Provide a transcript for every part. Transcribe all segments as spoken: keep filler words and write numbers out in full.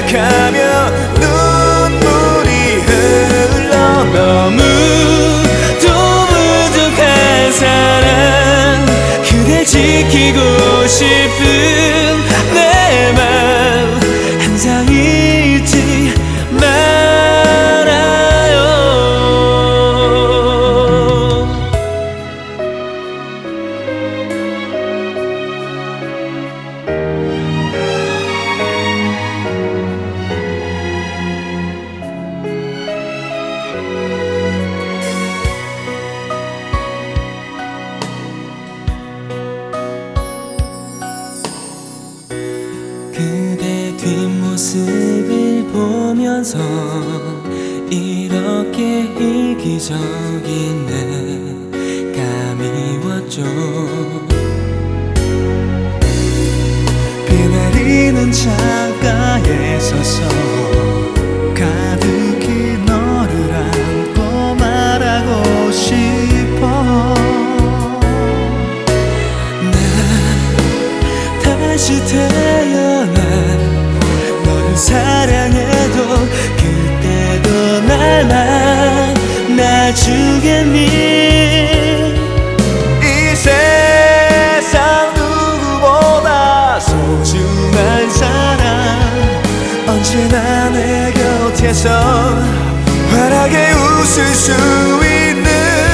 생각하며 눈물이 흘러 너무도 부족한 사랑 그댈 지키고 싶은 내 맘 항상 잊지 말아요. 그대 뒷모습을 보면서 이렇게 이기적인 내가 미웠죠. 비 내리는 창가에 서서 가득히 너를 안고 말하고 싶어. 난 다시 태어나 너를 사랑해도 그때도 날 만나주겠니? 이 세상 누구보다 소중한 사람 언제나 내 곁에서 환하게 웃을 수 있는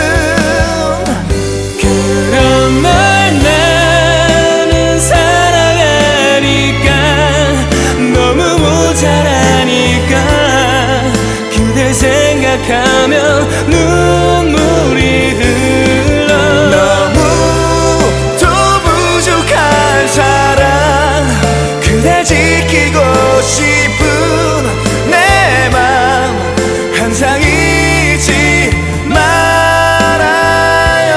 그런 날 나는 사랑하니까 너무 모자라니까 그댈 생각하면 눈물이 흘러 너무도 부족한 사랑 그댈 지키고 싶은 내 맘 항상 잊지 말아요.